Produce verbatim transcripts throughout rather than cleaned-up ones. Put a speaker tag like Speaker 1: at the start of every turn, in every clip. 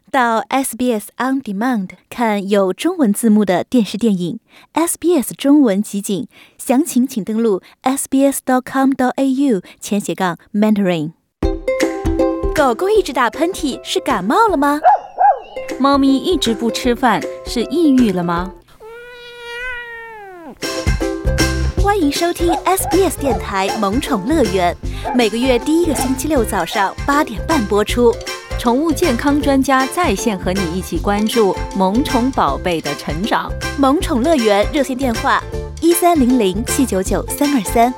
Speaker 1: 到 S B S On Demand 看有中文字幕的电视电影 S B S 中文集锦，详情请登录 s b s dot com dot a u 前斜杠 mentoring。 狗狗一直打喷嚏是感冒了吗？
Speaker 2: 猫咪一直不吃饭是抑郁了吗？
Speaker 1: 欢迎收听 S B S 电台萌宠乐园，每个月第一个星期六早上八点半播出。
Speaker 2: 宠物健康专家在线和你一起关注萌宠宝贝的成长。
Speaker 1: 萌宠乐园热线电话一三零零七九九三二三。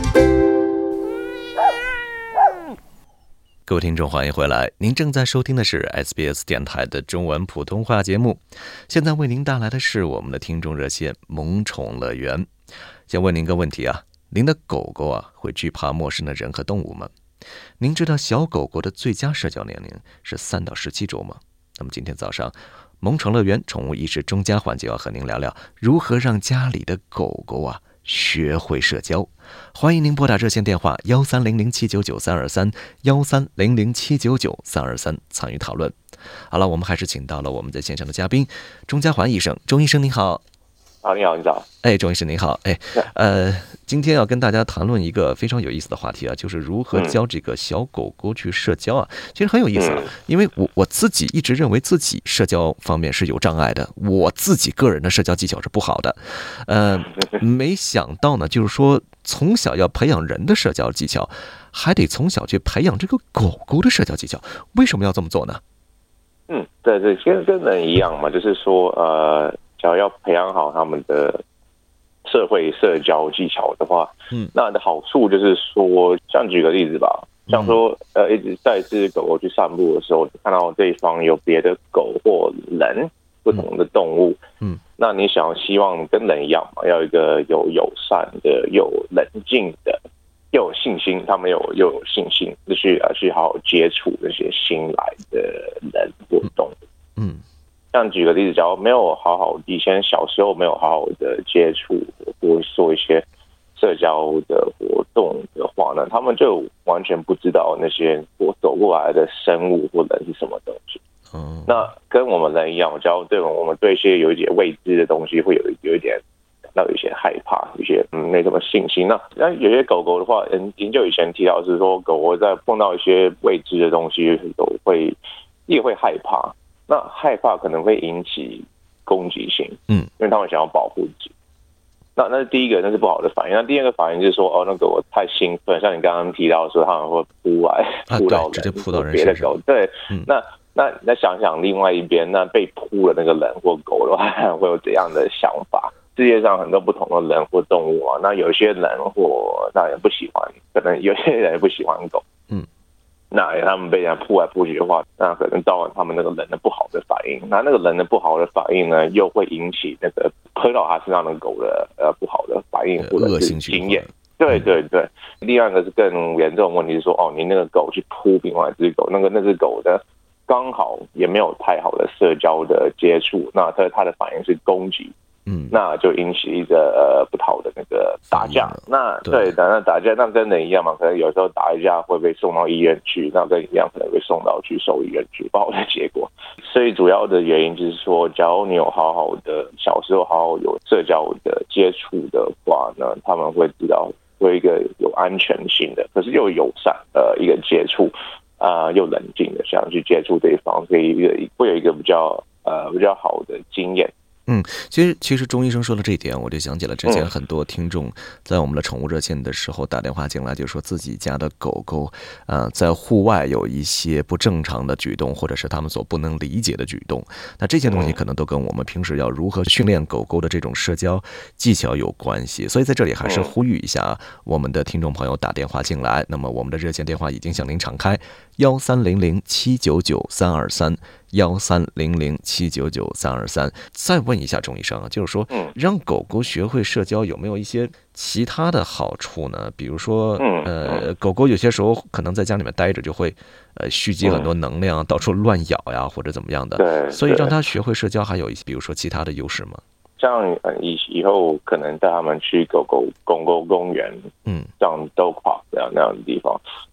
Speaker 3: 各位听众，欢迎回来！您正在收听的是 S B S 电台的中文普通话节目。现在为您带来的是我们的听众热线萌宠乐园。先问您个问题啊，您的狗狗啊会惧怕陌生的人和动物吗？您知道小狗狗的最佳社交年龄是三到十七周吗？那么今天早上，萌宠乐园宠物意识中加环节要和您聊聊如何让家里的狗狗啊学会社交。欢迎您拨打热线电话幺三零零七九九三二三幺三零零七九九三二三参与讨论。好了，我们还是请到了我们在线上的嘉宾钟家环医生。钟医生您好。
Speaker 4: 好，你好，你早。
Speaker 3: 哎，钟医生您好。哎，呃，今天要跟大家谈论一个非常有意思的话题啊，就是如何教这个小狗狗去社交啊。嗯、其实很有意思啊，因为我我自己一直认为自己社交方面是有障碍的，我自己个人的社交技巧是不好的。呃，没想到呢，就是说从小要培养人的社交技巧，还得从小去培养这个狗狗的社交技巧。为什么要这么做呢？
Speaker 4: 嗯，对对，其实跟人一样嘛，就是说呃。只要要培养好他们的社会社交技巧的话，嗯，那的好处就是说，像举个例子吧，像说，呃，一直带一只狗狗去散步的时候，看到对方有别的狗或人不同的动物，嗯，那你想希望跟人一样嘛，要一个有友善的、有冷静的、又有信心，他们有又有信心，就去呃去好好接触那些新来的人或动物，嗯。像举个例子，假如没有好好以前小时候没有好好的接触或做一些社交的活动的话呢，他们就完全不知道那些我走过来的生物或人是什么东西。嗯，那跟我们人一样，假如对我们对一些有一点未知的东西会有有一点感到有一些害怕，有些嗯没什么信心。那那有些狗狗的话，研究以前提到是说，狗狗在碰到一些未知的东西都会也会害怕。那害怕可能会引起攻击性，嗯，因为他们想要保护自己。那那是第一个，那是不好的反应。那第二个反应就是说，哦，那个我太兴奋，像你刚刚提到说，他们会扑来扑到人，
Speaker 3: 直接扑到人
Speaker 4: 别的狗。对，嗯、那那那想想另外一边，那被扑的那个人或狗的话，会有怎样的想法？世界上很多不同的人或动物啊，那有些人或那也不喜欢，可能有些人也不喜欢狗，嗯。那他们被人家扑来扑去的话，那可能造成他们那个人的不好的反应。那那个人的不好的反应呢，又会引起那个扑到他身上的狗的呃不好的反应或者是经验。对对对。另外一个是更严重的问题是说，哦，你那个狗去扑另外一只狗，那个那只狗的刚好也没有太好的社交的接触，那它它的反应是攻击。嗯，那就引起一个呃不好的那个打架。那对的，那打架那跟人一样嘛，可能有时候打一架会被送到医院去，那跟一样可能会送到去兽医院去，不好的结果。所以主要的原因就是说，假如你有好好的小时候好好有社交的接触的话呢，他们会知道有一个有安全性的，可是又友善呃一个接触啊、呃，又冷静的想去接触对方，所以一个会有一个比较呃比较好的经验。
Speaker 3: 嗯，其实其实钟医生说了这一点，我就想起了之前很多听众在我们的宠物热线的时候打电话进来，就说自己家的狗狗，呃，在户外有一些不正常的举动，或者是他们所不能理解的举动。那这些东西可能都跟我们平时要如何训练狗狗的这种社交技巧有关系。所以在这里还是呼吁一下我们的听众朋友打电话进来。那么我们的热线电话已经向您敞开，幺三零零七九九三二三。幺三零零七九九三二三。再问一下钟医生啊，就是说，让狗狗学会社交有没有一些其他的好处呢？比如说，呃，狗狗有些时候可能在家里面待着就会，呃，蓄积很多能量，到处乱咬呀，或者怎么样的。对，所以让它学会社交还有一些，比如说其他的优势吗？
Speaker 4: 像以以后可能带他们去狗狗狗狗公园，嗯，像 dog park 这样那样的地方，那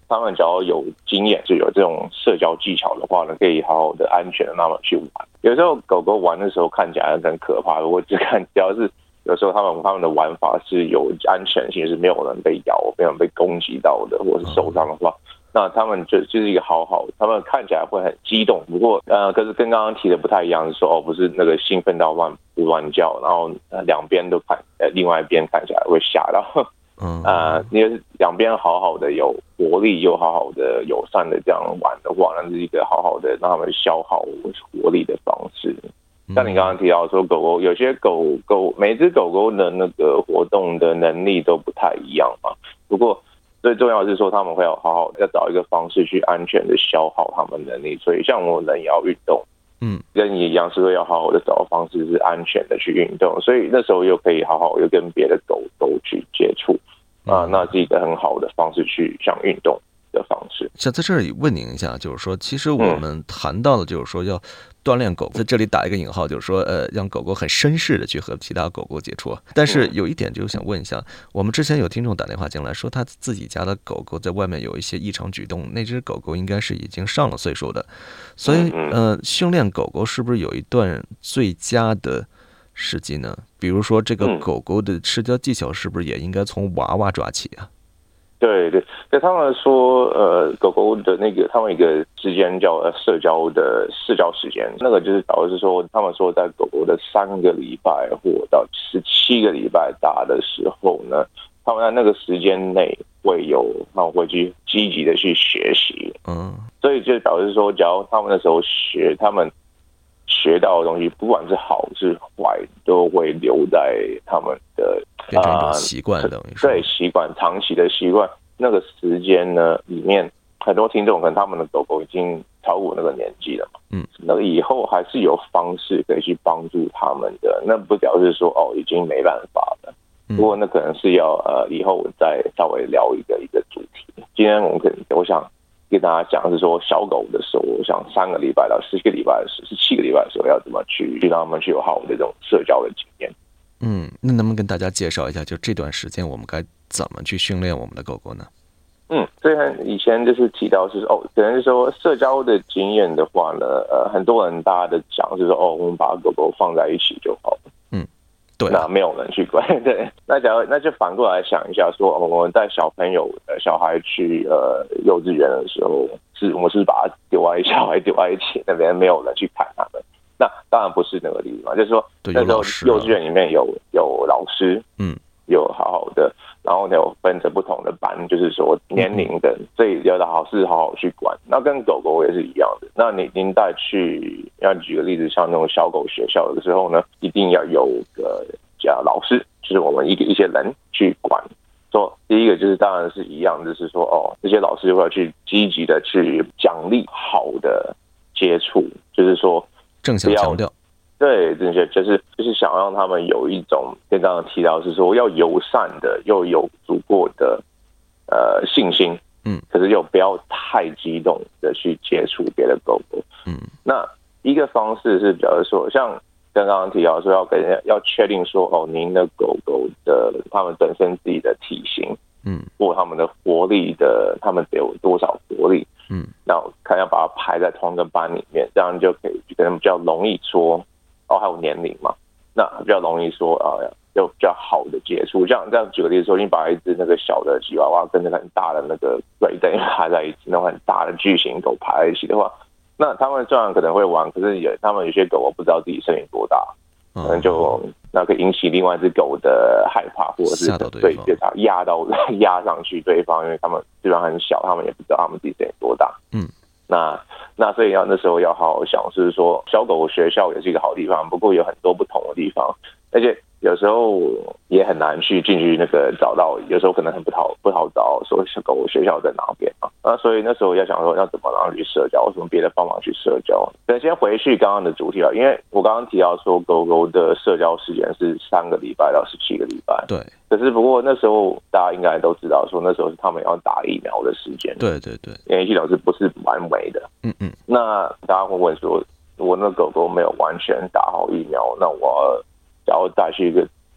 Speaker 4: 他们只要有经验，就有这种社交技巧的话呢，可以好好的安全的那么去玩。有时候狗狗玩的时候看起来很可怕，我只看只要是有时候他们他们的玩法是有安全性，是没有人被咬、没有人被攻击到的，或者是受伤的话。那他们就就是一个好好，他们看起来会很激动，不过呃，可是跟刚刚提的不太一样，是说哦，不是那个兴奋到乱乱叫，然后呃两边都看，呃另外一边看起来会吓到，嗯啊，因为两边好好的有活力又好好的友善的这样玩的话，那是一个好好的让他们消耗活力的方式。像你刚刚提到说狗狗，有些狗狗每只狗狗的那个活动的能力都不太一样嘛，不过。最重要的是说，他们会要好好要找一个方式去安全的消耗他们能力。所以，像我们人也要运动，嗯，跟你一样，是会要好好的找方式是安全的去运动。所以那时候又可以好好又跟别的狗狗去接触啊，那是一个很好的方式去像运动的方式。
Speaker 3: 想在这里问您一下，就是说，其实我们谈到的就是说要锻炼狗，在这里打一个引号，就是说，呃，让狗狗很绅士的去和其他狗狗接触。但是有一点就是想问一下，我们之前有听众打电话进来说，他自己家的狗狗在外面有一些异常举动，那只狗狗应该是已经上了岁数的，所以，呃，训练狗狗是不是有一段最佳的时机呢？比如说，这个狗狗的社交技巧是不是也应该从娃娃抓起啊？
Speaker 4: 对对，对他们说，呃，狗狗的那个，他们一个时间叫社交的社交时间，那个就是导致说，他们说在狗狗的三个礼拜或到十七个礼拜大的时候呢，他们在那个时间内会有，他们会去积极的去学习，嗯，所以就导致说，只要他们那时候学，他们学到的东西，不管是好是坏，都会留在他们的。
Speaker 3: 变成一种习惯，等于
Speaker 4: 对习惯，长期的习惯。那个时间呢，里面很多听众可能他们的狗狗已经超过那个年纪了嘛，嗯，那以后还是有方式可以去帮助他们的。那不表示说哦，已经没办法了。不过那可能是要呃，以后我再稍微聊一个一个主题。今天我们可能我想跟大家讲是说，小狗的时候，我想三个礼拜到十个礼拜的时候，十七个礼拜的时候，要怎么去让他们去有好的这种社交的经验。
Speaker 3: 嗯，那能不能跟大家介绍一下，就这段时间我们该怎么去训练我们的狗狗呢？
Speaker 4: 嗯，所以以前就是提到是哦，可能是说社交的经验的话呢，呃，很多人大家的讲是说哦，我们把狗狗放在一起就好了。嗯，对、啊，那没有人去管。对，那假如那就反过来想一下说，哦、我们带小朋友、呃、小孩去呃幼稚园的时候，是我们是把它丢在小孩丢在一起，那边没有人去看他们。那当然不是那个例子嘛，就是说那时候幼稚园里面有有老师，嗯，有好好的，然后呢有分成不同的班，就是说年龄的，所以有的好是好好去管。那跟狗狗也是一样的。那你您带去，要举个例子，像那种小狗学校的时候呢，一定要有个叫老师，就是我们一个一些人去管。说第一个就是当然是一样，就是说哦，这些老师会要去积极的去奖励好的接触，就是说。
Speaker 3: 正向强调，
Speaker 4: 对，这些就是就是想让他们有一种，跟刚刚提到是说要友善的，又有足够的呃信心，嗯，可是又不要太激动的去接触别的狗狗，嗯，那一个方式是，比如说像刚刚提到说要跟要确定说哦，您的狗狗的他们本身自己的体型，嗯，或他们的活力的，他们有多少活力。嗯，然后看要把它排在同一个班里面，这样就可以可能比较容易说，哦，还有年龄嘛，那比较容易说啊，有比较好的接触。这样这样举个例子说，你把一只那个小的吉娃娃跟那个很大的那个瑞登排在一起，那种很大的巨型狗排在一起的话，那他们虽然可能会玩，可是也他们有些狗狗不知道自己身体多大，可能就那可以引起另外一只狗的害怕，或者是对对它压到压上去对方，因为他们基本上很小，他们也不知道他们自己身体多大。嗯，那那所以要那时候要好好想，是说小狗学校也是一个好地方，不过有很多不同的地方，而且有时候也很难去进去那个找到，有时候可能很不好不好找说小狗学校在哪边啊。那所以那时候要想说要怎么让去社交，有什么别的方法去社交。等先回去刚刚的主题啊，因为我刚刚提到说狗狗的社交时间是三个礼拜到十七个礼拜。
Speaker 3: 对。
Speaker 4: 可是不过那时候大家应该都知道说那时候是他们要打疫苗的时间。
Speaker 3: 对对对。
Speaker 4: 免疫系统是不是完美的？嗯嗯。那大家会问说，我那狗狗没有完全打好疫苗，那我假如带去一个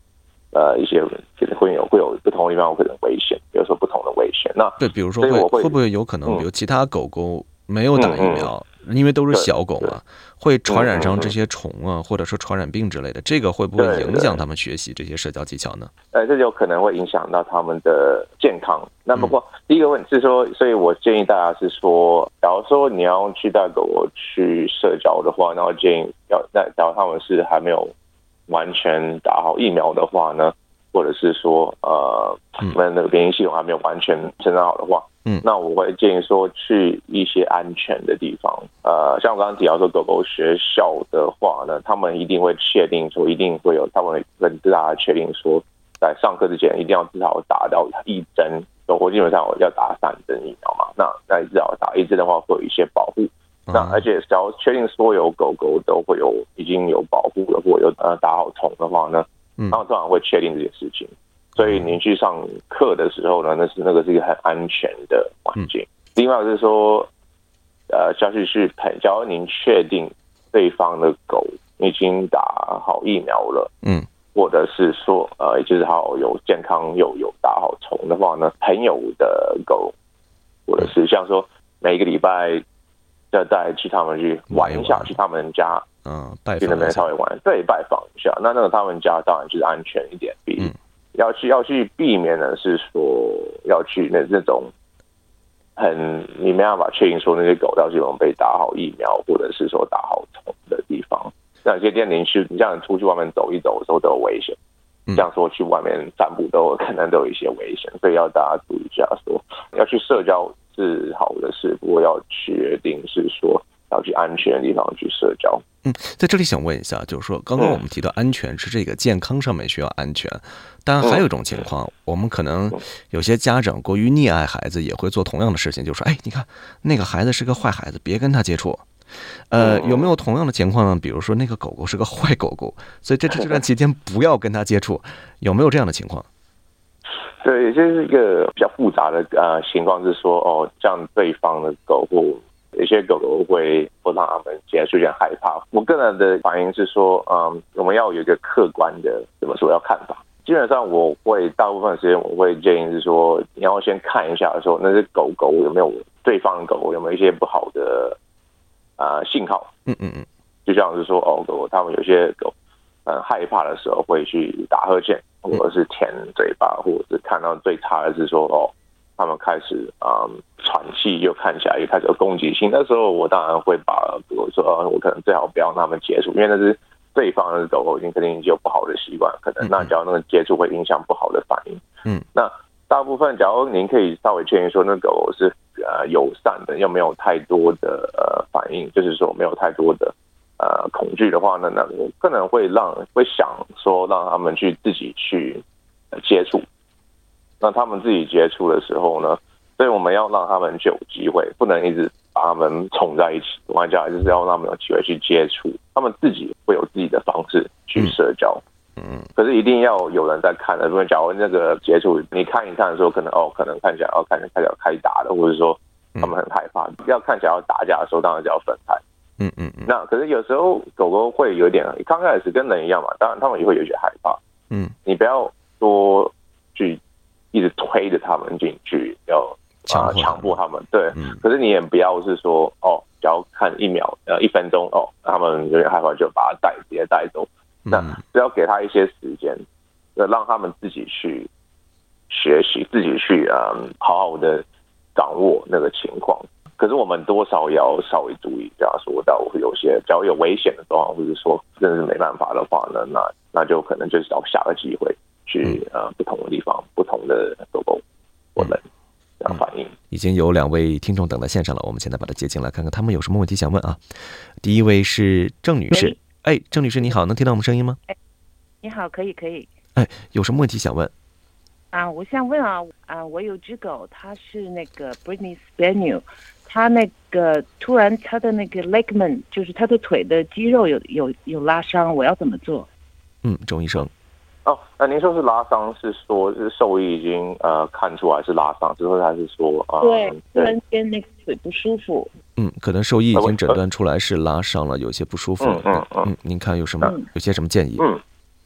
Speaker 4: 呃一些可能会有会有不同的地方可能危险，有时候不同的危险。那
Speaker 3: 对，比如说会会不会有可能，比如其他狗狗没有打疫苗，嗯嗯、因为都是小狗嘛，会传染上这些虫啊，嗯嗯、或者说传染病之类的，这个会不会影响他们学习这些社交技巧呢？
Speaker 4: 呃，这有可能会影响到他们的健康。那不过、嗯、第一个问题是说，所以我建议大家是说，假如说你要去带狗狗去社交的话，然后建议要那假如他们是还没有完全打好疫苗的话呢，或者是说呃，他们的免疫系统还没有完全成长好的话，嗯，那我会建议说去一些安全的地方，呃，像我刚刚提到说狗狗学校的话呢，他们一定会确定说一定会有，他们会跟大家确定说，在上课之前一定要至少打到一针，狗狗基本上要打三针疫苗嘛，那那至少打一针的话会有一些保护。那而且只要确定所有狗狗都会有已经有保护了，或者有呃打好虫的话呢，他们通常会确定这件事情。所以您去上课的时候呢，那是那个是一个很安全的环境。另外是说，呃，下去是陪，假如您确定对方的狗已经打好疫苗了，嗯，或者是说呃，就是好有健康有有打好虫的话呢，朋友的狗，或者是像说每一个礼拜。要带去他们去玩一下，去他们家，嗯，去那边稍微玩，对，拜访一下。那那个他们家当然就是安全一点，比、嗯、要去要去避免的是说要去那那种很你没办法确定说那些狗到底有没有被打好疫苗，或者是说打好虫的地方。那有些店您去，你这样出去外面走一走的时候都有危险，这样说去外面散步都有可能都有一些危险，所以要大家注意一下说，要去社交。是好的事，不过要确定是说要去安全的地方去社交。
Speaker 3: 嗯，在这里想问一下，就是说刚刚我们提到安全是这个健康上面需要安全，当然还有一种情况，我们可能有些家长过于溺爱孩子，也会做同样的事情，就说哎，你看那个孩子是个坏孩子，别跟他接触。呃，有没有同样的情况呢？比如说那个狗狗是个坏狗狗，所以在这段期间不要跟他接触，有没有这样的情况？
Speaker 4: 对，这是一个比较复杂的呃情况，是说哦，像对方的狗或有些狗狗会不让他们接触，有点害怕。我个人的反应是说，嗯，我们要有一个客观的怎么说要看法。基本上我会大部分时间我会建议是说，你要先看一下说那只狗狗有没有对方的狗狗有没有一些不好的啊、呃、信号。嗯嗯嗯，就像是说哦，狗他们有些狗很害怕的时候会去打呵欠。或者是舔嘴巴，或者是看到最差的是说哦，他们开始嗯喘气，又看起来又开始有攻击性。那时候我当然会把，比如说、哦、我可能最好不要让他们接触，因为那是对方的狗狗已经肯定已经有不好的习惯，可能那只要那个接触会影响不好的反应。嗯，那大部分假如您可以稍微确认说那狗狗是呃友善的，又没有太多的呃反应，就是说没有太多的。呃，恐惧的话呢，那我可能会让会想说让他们去自己去接触，那他们自己接触的时候呢，所以我们要让他们就有机会，不能一直把他们冲在一起。我讲就是要让他们有机会去接触，他们自己会有自己的方式去社交。嗯，可是一定要有人在看的，因为假如那个接触你看一看的时候，可能哦，可能看起来哦，看起来要开打的，或者说他们很害怕，要看起来要打架的时候，当然就要分开。嗯嗯嗯，那可是有时候狗狗会有点，刚开始跟人一样嘛，当然他们也会有些害怕。嗯，你不要说去一直推着他们进去，要啊强迫他们。对，嗯、可是你也不要是说哦，只要看一秒呃一分钟哦，他们有点害怕就把他带直接带走。嗯、那只要给他一些时间，让他们自己去学习，自己去嗯好好的掌握那个情况。可是我们多少也要稍微注意，假如说到有些假如有危险的状况，或者说真的是没办法的话呢，那那就可能就是找下个机会去呃不同的地方、不同的狗狗或人这样反应。嗯、
Speaker 3: 已经有两位听众等在线上了，我们现在把它接进来，看看他们有什么问题想问啊。第一位是郑女士，哎，郑女士你好，能听到我们声音吗？
Speaker 5: 哎，你好，可以可以。
Speaker 3: 哎，有什么问题想问？
Speaker 5: 啊，我想问啊，啊，我有只狗，它是那个 Brittany Spaniel。他那个突然他的那个 ligament 就是他的腿的肌肉有有有拉伤，我要怎么做？
Speaker 3: 嗯，钟医生。
Speaker 4: 哦，那您说是拉伤，是说是兽医已经呃看出来是拉伤，之后还是说呃
Speaker 5: 对，突然间那个腿不舒服？
Speaker 3: 嗯，可能兽医已经诊断出来是拉伤了，有些不舒服。嗯嗯嗯，您看有什么、嗯、有些什么建议？
Speaker 4: 嗯，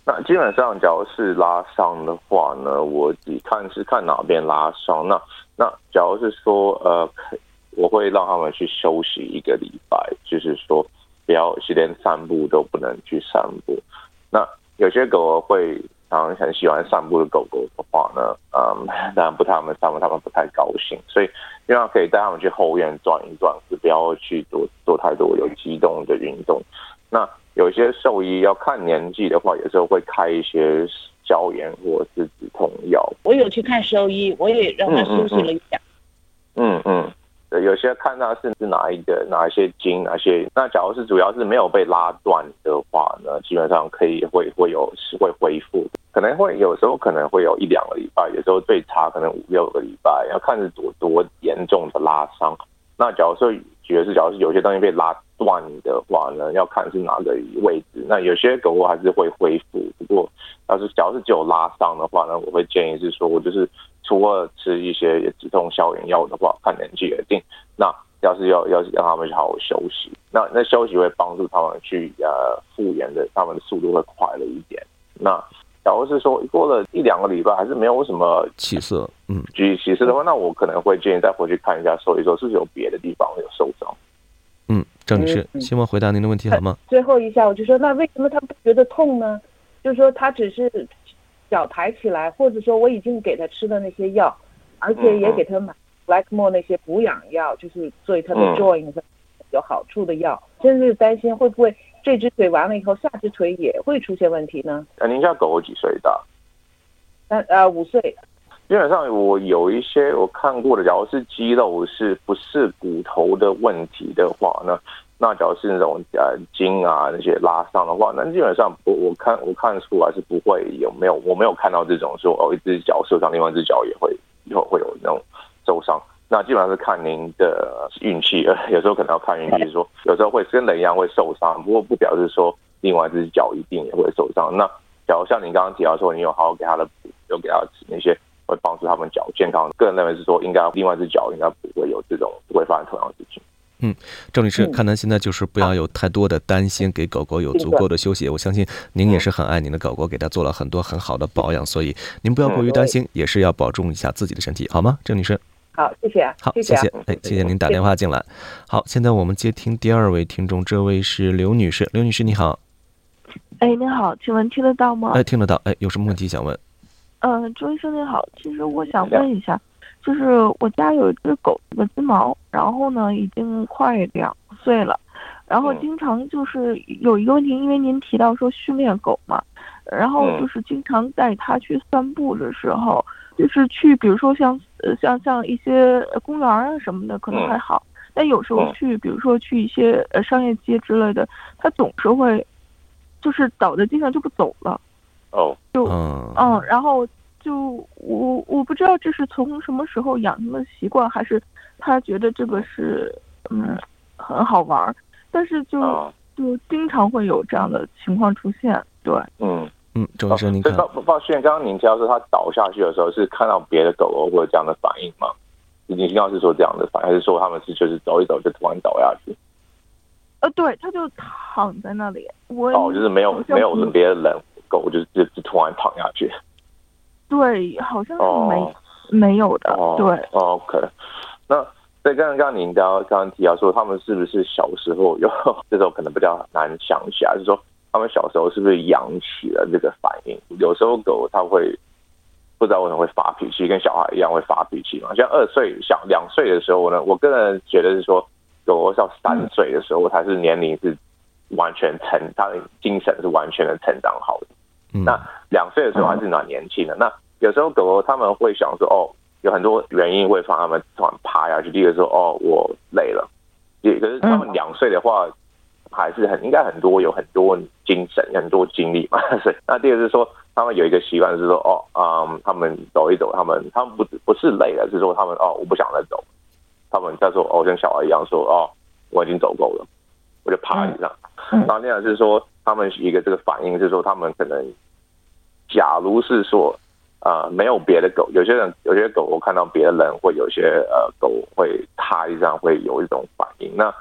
Speaker 4: 那基本上，假如是拉伤的话呢，我只看是看哪边拉伤。那那假如是说，呃，我会让他们去休息一个礼拜，就是说不要是连散步都不能去散步。那有些狗会常常很喜欢散步的狗狗的话呢，嗯，当然不太他们散步，他们不太高兴，所以希望可以带他们去后院转一转，不要去做做太多有机动的运动。那有些兽医要看年纪的话，有时候会开一些消炎或者是止痛药。
Speaker 5: 我有去看兽医，我也让他休息了一下。
Speaker 4: 嗯嗯，对，有些看他是是哪一个哪一些筋，哪些那假如是主要是没有被拉断的话呢，基本上可以会会有会恢复，可能会有时候可能会有一两个礼拜，有时候最差可能五六个礼拜，要看是多多严重的拉伤。那假如说觉得是，假如是有些东西被拉断的话呢，要看是哪个位置。那有些狗狗还是会恢复，不过要是假如是只有拉伤的话呢，我会建议是说，我就是除了吃一些止痛消炎药的话，看年纪而定。那要是要要是让他们去好好休息，那那休息会帮助他们去呃复原的，他们的速度会快了一点。那假如是说过了一两个礼拜还是没有什么
Speaker 3: 起色，嗯，
Speaker 4: 举起色的话，那我可能会建议再回去看一下兽医，说是不是有别的地方有受伤。
Speaker 3: 嗯，郑女士，希望回答您的问题好吗？
Speaker 5: 最后一下，我就说，那为什么他不觉得痛呢？就是说他只是脚抬起来，或者说我已经给他吃的那些药，而且也给他买 Blackmore 那些补养药，就是对他的 joint 有好处的药，真是担心会不会这只腿完了以后，下只腿也会出现问题呢？
Speaker 4: 呃，您家狗狗几岁大？
Speaker 5: 三呃五岁。
Speaker 4: 基本上我有一些我看过的，假如是肌肉是不是骨头的问题的话呢，那假如是那种呃筋啊那些拉伤的话，那基本上我我看我看出来是不会有没有我没有看到这种说哦一只脚受伤，另外一只脚也会以后会有那种受伤。那基本上是看您的运气，有时候可能要看运气，说有时候会跟人一样会受伤，不过不表示说另外一只脚一定也会受伤。那假如像你刚刚提到说，你有好好给他的补，有给他吃那些会帮助他们脚健康，个人认为是说应该另外一只脚应该不会有这种不会发生同样的事情。
Speaker 3: 嗯，郑女士，看来现在就是不要有太多的担心，给狗狗有足够的休息。我相信您也是很爱您的狗狗，给它做了很多很好的保养，所以您不要过于担心，也是要保重一下自己的身体，好吗，郑女士？
Speaker 5: 好，谢谢。
Speaker 3: 好，谢谢。哎，谢谢您打电话进来。好，现在我们接听第二位听众，这位是刘女士。刘女士，你好。
Speaker 6: 哎，您好，请问听得到吗？
Speaker 3: 哎，听得到。哎，有什么问题想问？
Speaker 6: 嗯、呃，周医生您好，其实我想问一下，就是我家有一只狗，个金毛，然后呢已经快两岁了，然后经常就是有一个问题，因为您提到说训练狗嘛，然后就是经常带它去散步的时候，就是去比如说像呃像像一些公园啊什么的可能还好，但有时候去比如说去一些呃商业街之类的，它总是会就是倒在地上就不走了。
Speaker 4: 哦，
Speaker 6: 就嗯，然后就我我不知道这是从什么时候养成的习惯，还是他觉得这个是嗯很好玩，但是就、哦、就经常会有这样的情况出现。对，
Speaker 4: 嗯
Speaker 3: 嗯，周医生您看，
Speaker 4: 抱抱歉，刚刚您提到说他倒下去的时候是看到别的狗狗会有这样的反应吗？你听到是说这样的反应，还是说他们是就是走一走就突然倒下去？
Speaker 6: 呃，对，他就躺在那里，我
Speaker 4: 哦，就是没有没有跟别的人。狗就就就突然躺下去，
Speaker 6: 对，好像是没、哦、没有的，
Speaker 4: 哦、
Speaker 6: 对、
Speaker 4: 哦、，OK。那对，刚刚刚您刚刚刚提到说，他们是不是小时候有这时候可能比较难想起来，就是说他们小时候是不是养起了这个反应？有时候狗它会不知道为什么会发脾气，跟小孩一样会发脾气嘛。像二岁、小两岁的时候呢，我个人觉得是说，狗狗到三岁的时候，才是年龄是完全成，它的精神是完全的成长好的。那两岁的时候还是蛮年轻的。那有时候狗狗他们会想说，哦，有很多原因会让他们突然趴下去。第一个说，哦，我累了。也可是他们两岁的话，还是很应该很多有很多精神、很多精力嘛。所以，那第二个是说，他们有一个习惯是说，哦，嗯，他们走一走，他们他们不不是累了，是说他们哦，我不想再走。他们在说，哦，跟小孩一样说，哦，我已经走够了，我就趴地上。然后另外是说，他们一个这个反应是说，他们可能。假如是说，呃，没有别的狗，有些人有些狗，我看到别的人会有些呃狗会趴地上会有一种反应。那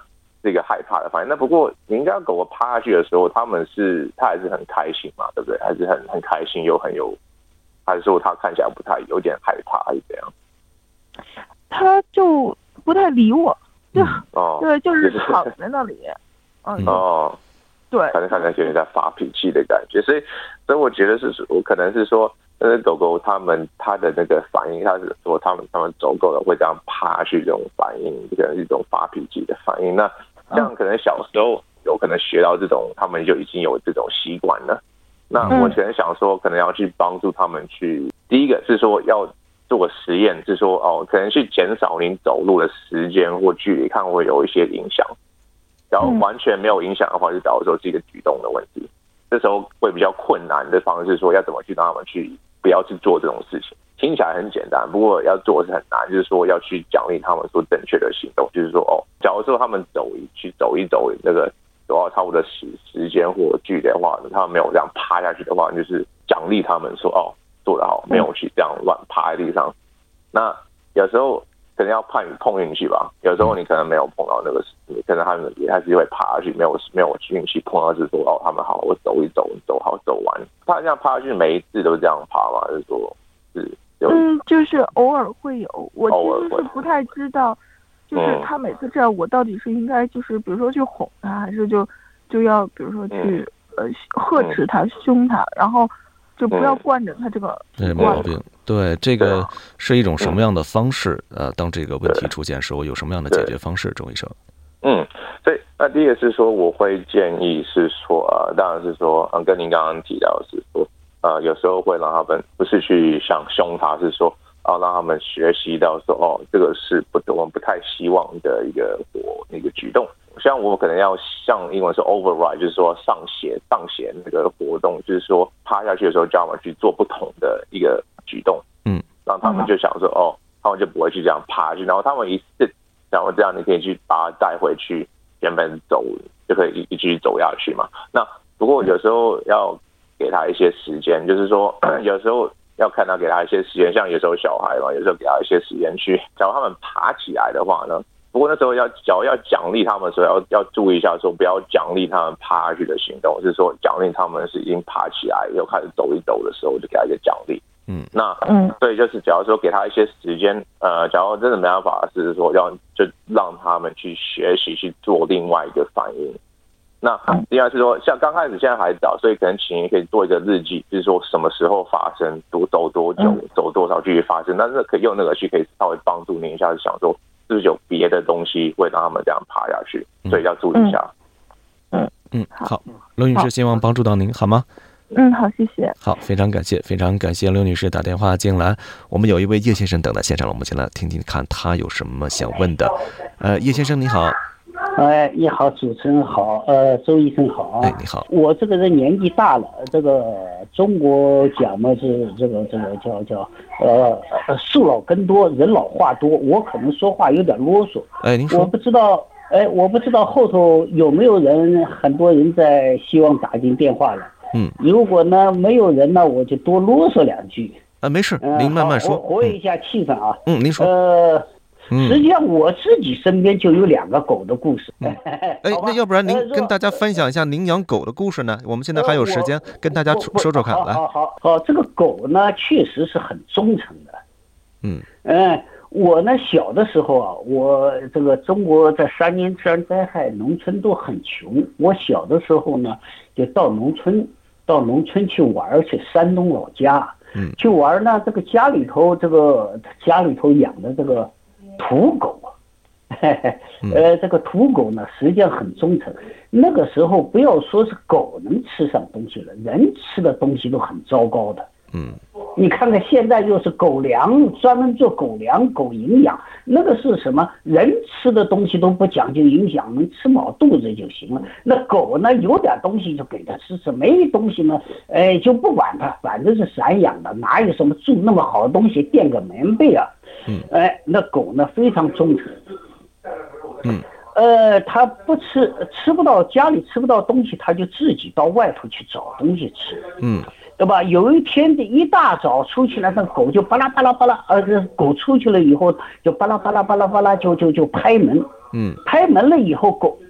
Speaker 4: 是一个害怕的反应。那不过您家狗狗趴下去的时候，他们是它还是很开心嘛，对不对？还是很很开心又很有，还是说它看起来不太有点害怕，还是怎样？
Speaker 6: 它就不太理我，就、嗯
Speaker 4: 哦、
Speaker 6: 对，就是躺在那里。嗯
Speaker 4: 哦，对，可能看起来有点在发脾气的感觉，所以所以我觉得是我可能是说。那个狗狗它们它的那个反应，它是说它们它们走够了会这样趴下去这种反应，可能是一种发脾气的反应。那这样可能小时候有可能学到这种，他们就已经有这种习惯了。那我可能想说，可能要去帮助他们去，第一个是说要做实验，是说哦，可能去减少你走路的时间或距离，看会有一些影响。然后完全没有影响的话，就假如说是一个举动的问题。这时候会比较困难的方式，说要怎么去让他们去。不要去做这种事情，听起来很简单，不过要做是很难。就是说要去奖励他们做正确的行动，就是说哦，假如说他们走一去走一走，那个走到差不多的时时间或距离的话，他们没有这样趴下去的话，就是奖励他们说哦，做得好，没有去这样乱趴在地上。那有时候可能要碰碰运气吧，有时候你可能没有碰到那个，可能他们也还是会趴下去，没有没有运气碰到，就是说哦，他们好，我走一走，走好走完。他这样趴下去，每一次都这样爬嘛，就是说是
Speaker 6: 嗯，就是偶尔会有，我其实是不太知道，就是他每次这样，我到底是应该就是比如说去哄他，还是就就要比如说去、嗯、呃呵斥他、凶他，然后就不要惯着他这个
Speaker 3: 对毛病。对，这个是一种什么样的方式？呃，当这个问题出现时候，有什么样的解决方式？钟医生？
Speaker 4: 嗯，所以那第一个是说，我会建议是说，呃，当然是说，嗯，跟您刚刚提到是说，呃，有时候会让他们不是去想凶他，是说，啊，让他们学习到说，哦，这个是不我们不太希望的一个我那个举动。像我可能要像英文是 override， 就是说上写上写那个活动，就是说趴下去的时候叫他们去做不同的一个举动，嗯，让他们就想说，哦，他们就不会去这样趴下去，然后他们一次。然后这样你可以去把它带回去，原本走就可以一继续走下去嘛。那不过有时候要给他一些时间，就是说有时候要看他给他一些时间，像有时候小孩嘛，有时候给他一些时间去，假如他们爬起来的话呢，不过那时候要假如要奖励他们的时候要要注意一下，说不要奖励他们趴下去的行动，是说奖励他们是已经爬起来又开始走一走的时候，就给他一个奖励。嗯，那嗯，对，就是假如说给他一些时间，呃，假如真的没办法，是说要就让他们去学习去做另外一个反应。那另外是说，像刚开始现在还早，所以可能请你可以做一个日记，就是说什么时候发生，多走多久，走多少距离发生，但是可以用那个去可以稍微帮助您一下，想说是不是有别的东西会让他们这样爬下去，所以要注意一下。
Speaker 3: 嗯嗯，好，刘女士，希望帮助到您，好吗？
Speaker 6: 嗯，好，谢谢。
Speaker 3: 好，非常感谢，非常感谢刘女士打电话进来。我们有一位叶先生等在现场了，我们先来听听看他有什么想问的。呃，叶先生你好。
Speaker 7: 哎，你好，主持人好，呃，周医生好。
Speaker 3: 哎，你好。
Speaker 7: 我这个人年纪大了，这个中国讲嘛是这个这个叫叫呃树老根多，人老话多，我可能说话有点啰嗦。
Speaker 3: 哎，您说。
Speaker 7: 我不知道，哎，我不知道后头有没有人，很多人在希望打进电话了。嗯，如果呢没有人呢，我就多啰嗦两句。
Speaker 3: 啊，没事，您慢慢说，
Speaker 7: 我活跃一下气氛啊。
Speaker 3: 嗯，您说。
Speaker 7: 呃，实际上我自己身边就有两个狗的故事。
Speaker 3: 哎，那要不然您跟大家分享一下您养狗的故事呢？我们现在还有时间跟大家说说看。来，
Speaker 7: 好好好，这个狗呢确实是很忠诚的。嗯嗯。我呢，小的时候啊，我这个中国在三年自然灾害，农村都很穷。我小的时候呢，就到农村，到农村去玩去，山东老家，嗯，去玩呢。这个家里头，这个家里头养的这个土狗，嘿嘿，呃，这个土狗呢，实际上很忠诚。那个时候，不要说是狗能吃上东西了，人吃的东西都很糟糕的。嗯，你看看现在就是狗粮，专门做狗粮、狗营养，那个是什么？人吃的东西都不讲究营养，能吃饱肚子就行了。那狗呢，有点东西就给它吃吃，没东西呢，哎，就不管它，反正是散养的，哪有什么住那么好的东西垫个棉被啊？嗯，哎，那狗呢非常忠诚。嗯，呃，它不吃，吃不到家里吃不到东西，它就自己到外头去找东西吃。嗯。对吧？有一天的一大早出去了，那狗就巴拉巴拉巴拉，呃，这狗出去了以后就巴拉巴拉巴拉巴拉就就就拍门，嗯，拍门了以后狗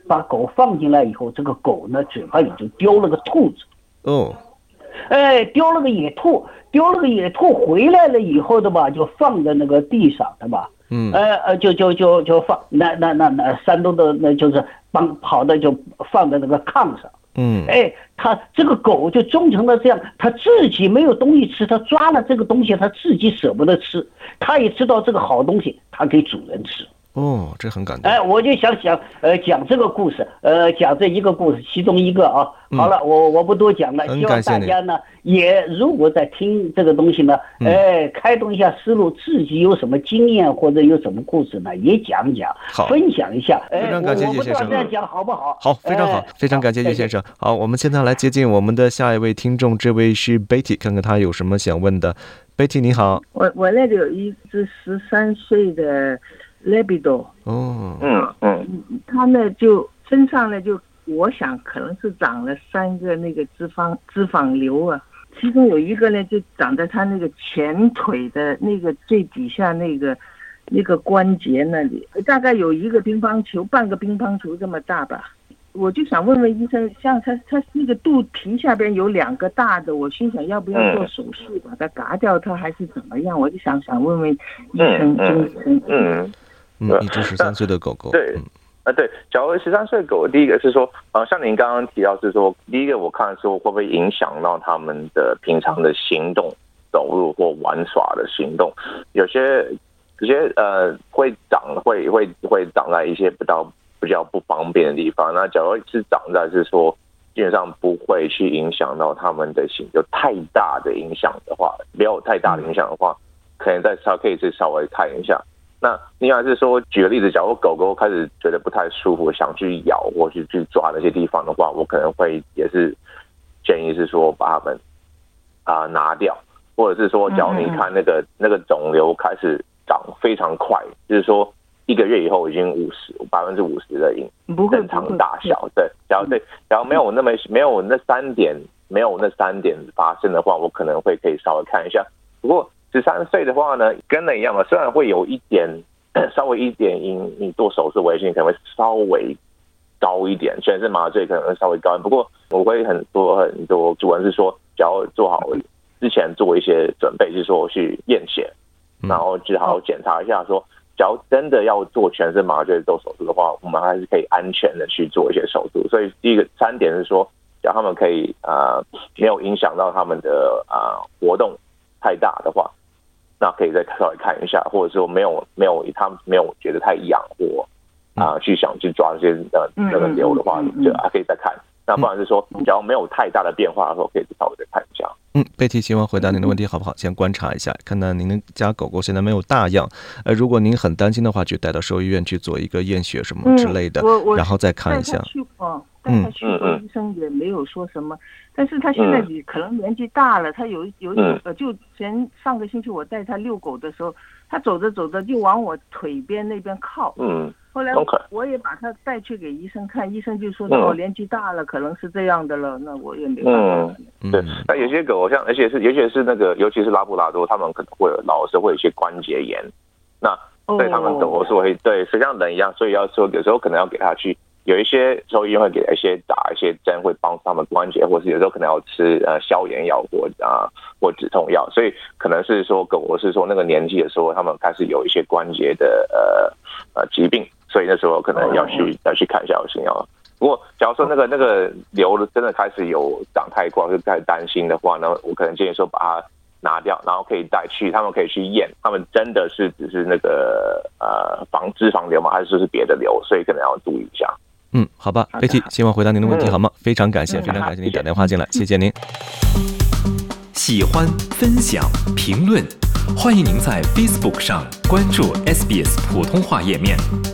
Speaker 7: 把狗放进来以后，这个狗呢嘴巴里就叼了个兔子。
Speaker 3: 哦，
Speaker 7: 哎，叼了个野兔，叼了个野兔回来了以后的吧，就放在那个地上的吧。嗯，呃呃，就就就就放那那那那山东的那就是帮跑的就放在那个炕上。嗯，哎，他这个狗就忠诚的这样，他自己没有东西吃，他抓了这个东西，他自己舍不得吃，他也知道这个好东西，他给主人吃。
Speaker 3: 哦，这很感动。
Speaker 7: 哎，我就想想，呃，讲这个故事，呃，讲这一个故事，其中一个啊。好了，嗯、我我不多讲了，希望大家呢也如果在听这个东西呢，嗯、哎，开动一下思路，自己有什么经验或者有什么故事呢，也讲讲，分享一下。
Speaker 3: 非常感谢叶先生，
Speaker 7: 我不知道这样讲好不好？
Speaker 3: 好，非常好，哎、非常感谢叶先生。好，我们现在来接近我们的下一位听众，这位是 Betty， 看看他有什么想问的。Betty 你好，
Speaker 8: 我我那里有一只十三岁的。Labrador，
Speaker 3: 哦，
Speaker 4: 嗯嗯，
Speaker 8: 他呢就身上呢就，我想可能是长了三个那个脂肪脂肪瘤啊，其中有一个呢就长在他那个前腿的那个最底下那个那个关节那里，大概有一个乒乓球，半个乒乓球这么大吧。我就想问问医生，像他他那个肚皮下边有两个大的，我心想要不要做手术把它嘎掉它，还是怎么样？我就想想问问医生，
Speaker 4: 嗯嗯嗯。
Speaker 3: 嗯，一只十三岁的狗狗。
Speaker 4: 对，啊对，假如十三岁的狗，第一个是说，呃，像您刚刚提到是说，第一个我看说会不会影响到他们的平常的行动、走路或玩耍的行动，有些有些呃会长会会会长在一些比较比较不方便的地方。那假如是长在是说，基本上不会去影响到他们的行，有太大的影响的话，没有太大的影响的话，可能再稍可以是稍微看一下。那另外是说，举个例子，假如狗狗开始觉得不太舒服，想去咬或去去抓那些地方的话，我可能会也是建议是说把它们啊、呃、拿掉，或者是说，假如你看那个嗯嗯那个肿瘤开始长非常快，就是说一个月以后已经五十百分之五十的正常大小，对，假如对，假如没有那么没有那三点没有那三点发生的话，我可能会可以稍微看一下，不过。十三岁的话呢，跟人一样嘛，虽然会有一点稍微一点因你做手术危险可能会稍微高一点，全身麻醉可能会稍微高一点，不过我会很多很多主人是说，只要做好之前做一些准备，就是说去验血，然后只好检查一下说，只要真的要做全身麻醉做手术的话，我们还是可以安全的去做一些手术。所以第一个三点是说，只要他们可以呃没有影响到他们的呃活动太大的话。那可以再稍微看一下，或者说没有没有他没有觉得太痒或啊、呃、去想去抓这些呃那个瘤的话，就还可以再看。那不然是说，只要没有太大的变化的时候，可以稍微再看一下。
Speaker 3: 嗯，贝蒂希望回答您的问题好不好？先观察一下，看看您家狗狗现在没有大恙。呃，如果您很担心的话，就带到兽医院去做一个验血什么之类的，
Speaker 8: 嗯、
Speaker 3: 然后再看一下。
Speaker 8: 带他去过，医生也没有说什么，但是他现在可能年纪大了，他有有呃，就前上个星期我带他遛狗的时候，他走着走着就往我腿边那边靠，
Speaker 4: 嗯，
Speaker 8: 后来我也把他带去给医生看，医生就说哦，年纪大了可能是这样的了，那我也没办法。
Speaker 4: 嗯，对，那有些狗像，而且是尤其是那个，尤其是拉布拉多，他们可能会有老是会有一些关节炎，那对他们狗狗是会对，是像人一样，所以要说有时候可能要给他去。有一些兽医院会给一些打一些针，会帮助他们关节，或是有时候可能要吃呃消炎药或啊、呃、或止痛药，所以可能是说狗狗是说那个年纪的时候，他们开始有一些关节的呃呃疾病，所以那时候可能要去要去看一下有心药。不过假如说那个那个瘤真的开始有长太快，就开始担心的话呢，我可能建议说把它拿掉，然后可以带去，他们可以去验，他们真的是只是那个呃防脂肪瘤吗？还是说是别的瘤？所以可能要注意一下。
Speaker 3: 嗯，好吧，贝蒂，希望回答您的问题好吗？非常感谢，非常感谢您打电话进来，谢谢您。
Speaker 9: 喜欢、分享、评论，欢迎您在 Facebook 上关注 S B S 普通话页面。